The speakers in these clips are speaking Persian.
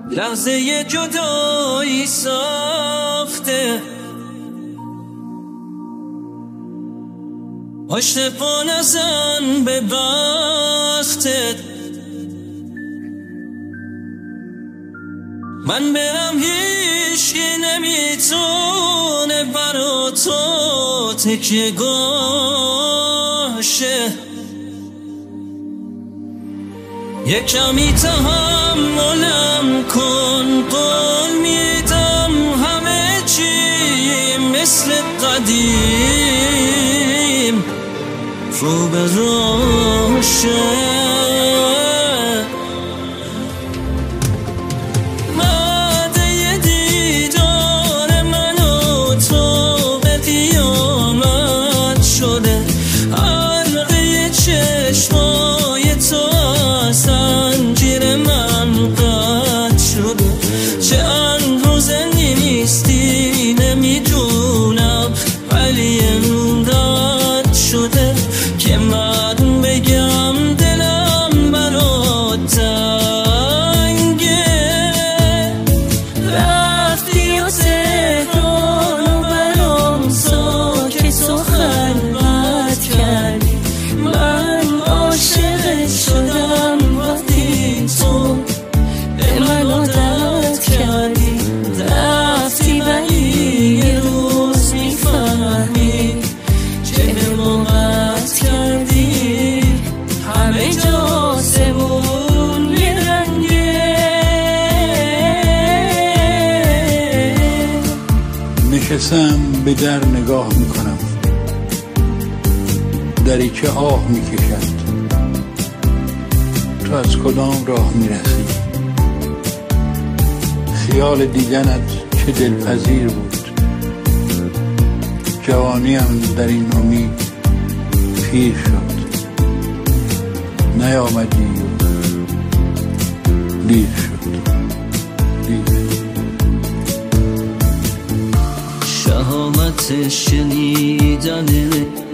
لحظه جدایی ساخته، پشت پا نزن به بختت. من برم هیچکی نمیتونه برا تو تکیه گاشه. یک کمی تحملم کن، قول میدم همه چی مثل قدیم رو به روشه. چشمای تو زنجیر من قطع شده، چند روز نیستی نمیدونم، ولی امداد شده که من بگم دلم برات تنگه. رفتی و تهران و برام ساکت و خلوت کردی، من عاشقت شدم وقتی تو به من عادت کردی. رفتی ولی یه روز میفهمی که حماقت کردی، همه جا سمون یه رنگه. نشستم به در نگاه میکنم، دری که آه میکشد. تو از کدام راه میرسی؟ خیال دیدنت چه دلپذیر بود. جوانیم در این امید پیر شد، نیامدی و دیر شد. شهامت شنیدن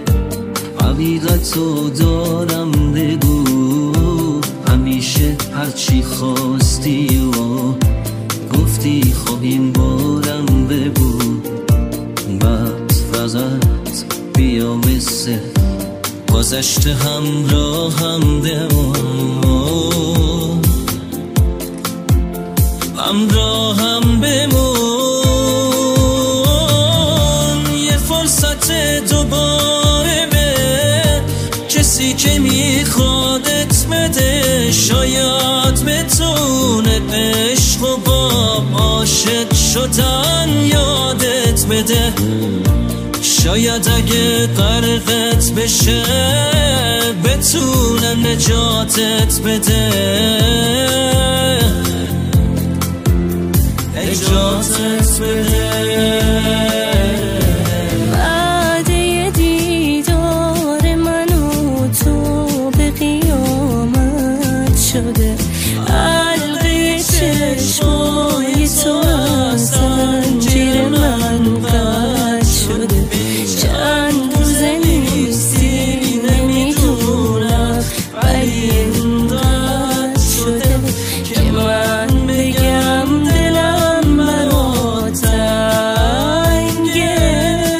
حقیقتو دارم بگو، همیشه هرچی خواستی و گفتی خواهیم بارم بگو. بعد فقط بیا مثل گذشته همراهم بمون، همراهم بمون. یه فرصت دوباره به کسی که میخوادت بده، شاید بتونه عشق و با عاشق شدن یادت بده. شاید اگه غرقت بشه بتونه نجاتت بده، نجاتت بده. حلقه چشمای تو زنجیر من قطع شده، چند روز نیستی نمیدونم، ولی اینقدر شده که من بگم دلم برات تنگه.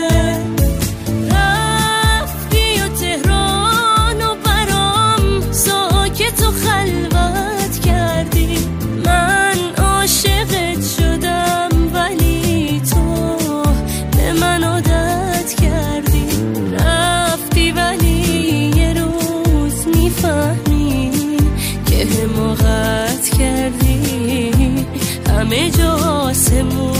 رفتی و تهران و برام ساکت و خلوت کردی، من عاشقت شدم ولی تو به من عادت کردی. رفتی ولی یه روز میفهمی که حماقت کردی، همه جا آسمون